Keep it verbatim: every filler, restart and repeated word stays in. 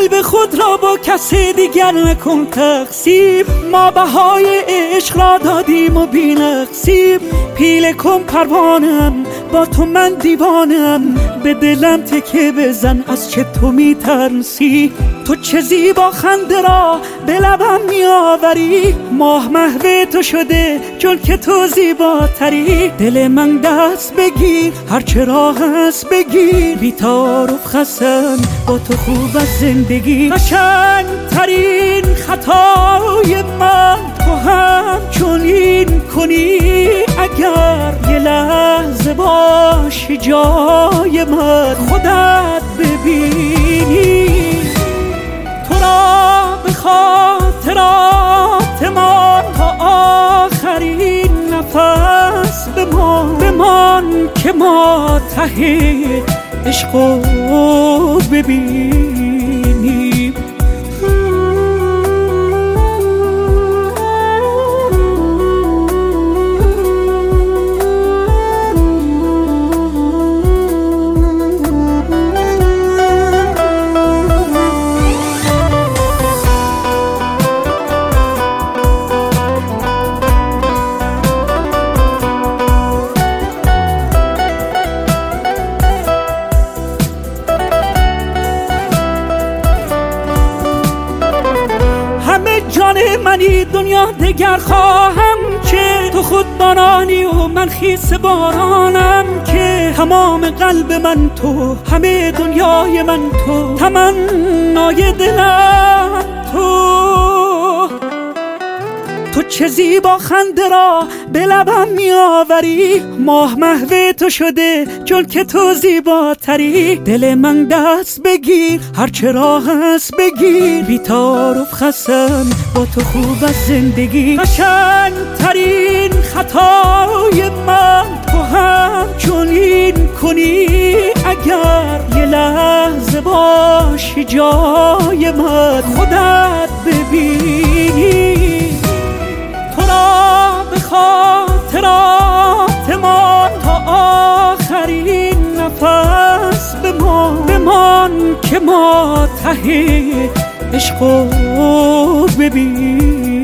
قلب خود را با کسی دیگر نکن تقسیم. ما بهای عشق را دادیم و بی نقصیم. پیله کن پروانم با تو من دیوانم، به دلم تکه بزن از چه تو میترسی. تو چه زیبا خنده را به لبم میآوری، ماه محو تو شده چون که تو زیباتری. دل من دست بگیر هرچه راه هست بگیر، بی تعارف خسن با تو خوب از زندگی. قشنگ ترین خطای من تو هم چنین کنی، اگر یه لحظه باشی جای من خودت ببینی. تو را به خاطرات ما تا آخرین نفس بمان، بمان که ما ته عشقو ببینیم. جان منی دنیا دگر خواهم که تو خود بارانی و من خیس بارانم، که تمام قلب من تو، همه دنیای من تو، تمنای دلم تو. تو چه زیبا خنده را به لبم میآوری، ماه محو تو شده چون که تو زیباتری. دل من دست بگیر هرچه راه هست بگیر، بی تعارف خسن با تو خوب از زندگی. قشنگ ترین خطای من تو هم چنین کنی، اگر یه لحظه باشی جای من خودت ببینی. به خاطرات ما تا آخرین نفس بمان، بمان که ما ته عشقو ببین.